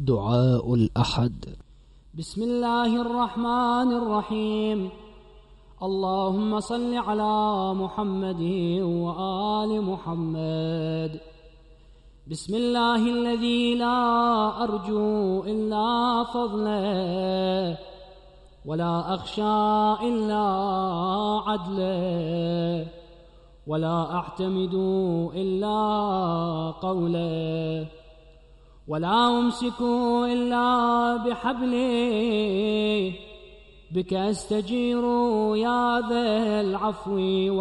دعاء الأحد. بسم الله الرحمن الرحيم. اللهم صل على محمد وآل محمد. بسم الله الذي لا أرجو إلا فضله ولا أخشى إلا عدله ولا أعتمد إلا قوله ولا أمسك إلا بحبله. بك أستجير يا ذا العفو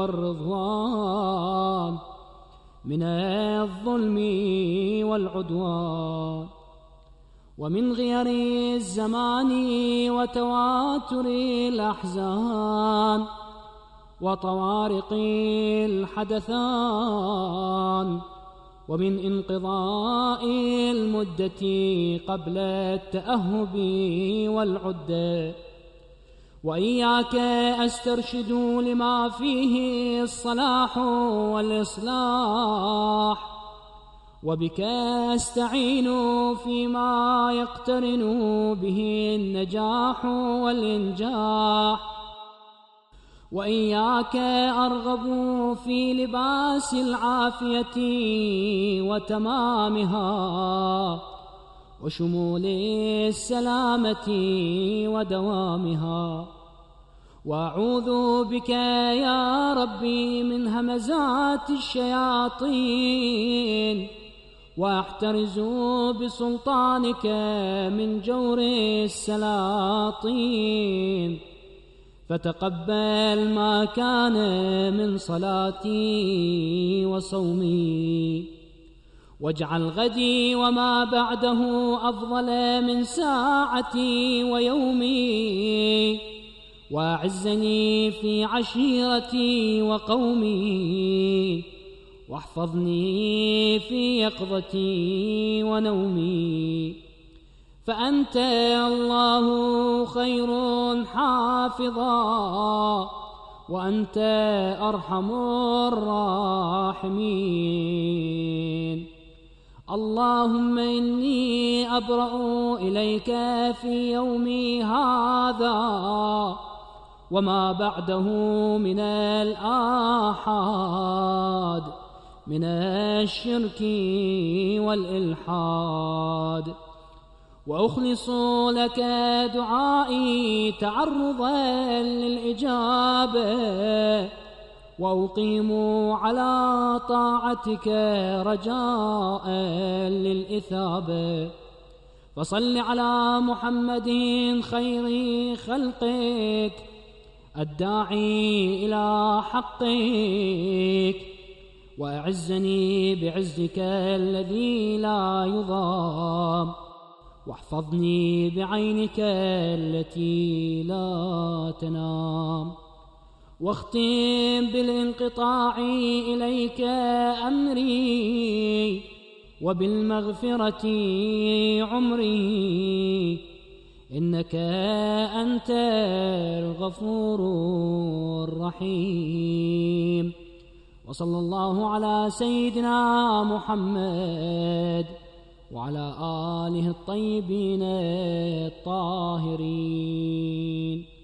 والرضوان من الظلم والعدوان ومن غير الزمان وتواتر الأحزان وطوارق الحدثان ومن انقضاء المدة قبل التأهب والعدة. وإياك أسترشد لما فيه الصلاح والإصلاح وبك أستعين فيما يقترن به النجاح والإنجاح. وإياك أرغب في لباس العافية وتمامها وشمول السلامة ودوامها. وأعوذ بك يا ربي من همزات الشياطين وأحترز بسلطانك من جور السلاطين. فتقبل ما كان من صلاتي وصومي واجعل غدي وما بعده أفضل من ساعتي ويومي. وأعزني في عشيرتي وقومي واحفظني في يقظتي ونومي. فأنت الله خير حافظا وأنت أرحم الراحمين. اللهم إني أبرأ إليك في يومي هذا وما بعده من الآحاد من الشرك والإلحاد. وأخلص لك دعائي تعرضا للإجابة وأقيم على طاعتك رجاء للإثابة. فصل على محمد خير خلقك الداعي إلى حقك. وأعزني بعزك الذي لا يضام واحفظني بعينك التي لا تنام. واختم بالانقطاع إليك أمري وبالمغفرة عمري إنك أنت الغفور الرحيم. وصلى الله على سيدنا محمد وعلى آله الطيبين الطاهرين.